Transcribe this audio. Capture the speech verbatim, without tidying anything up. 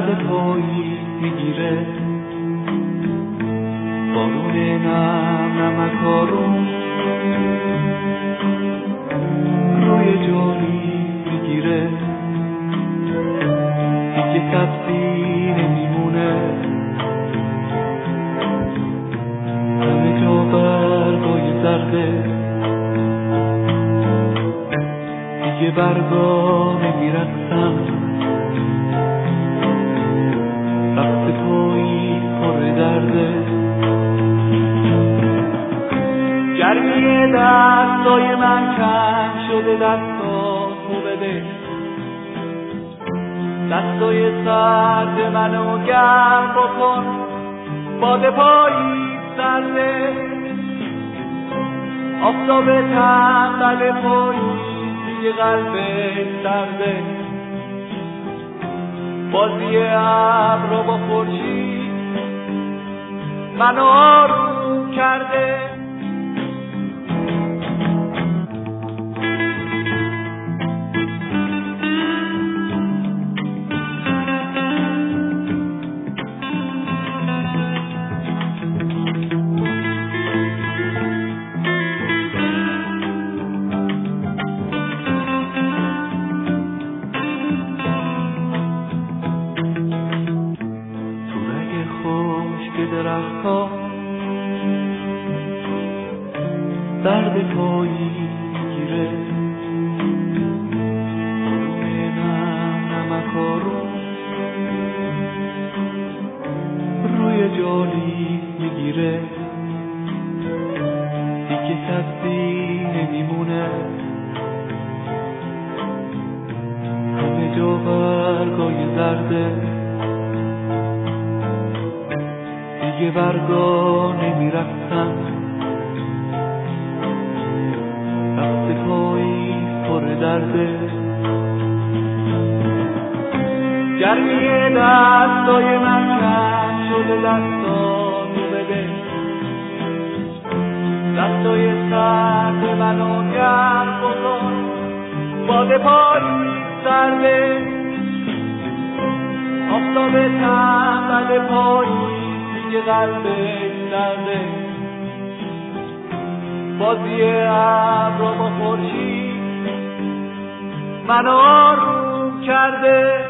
درد پایی میگیره، بارون نم نمک آروم روی جانی میگیره، دیگه سبزی نمیمونه، همه جا برگای زرده، دیگه برگا نمیرقصم، رقص پایی پر درده، گرمی دستای من کم شده، دستاتو بده، دستای سرد منو گرم بکن، باد پایی سرده، آفتاب تنبل پایی دیگه قلبش سرده، بازی ابرا با خورشید منو آروم کرده. درخت‌ها درد پایی گیره، بارون نم نمک آروم روی جالی میگیره، دیگه سبزی نمیمونه، همه جا برگای زرده، دیگه برگا نمیرفتم، رقص پایی پر درده، گرمی دستای من کم شده، دستاتو بده، دستای سرد منو گرم بکن، باد پایی سرده، آفتاب تنبل پایی دیگه قلبش سرده، بازی ابرا با خورشید منو آروم کرده.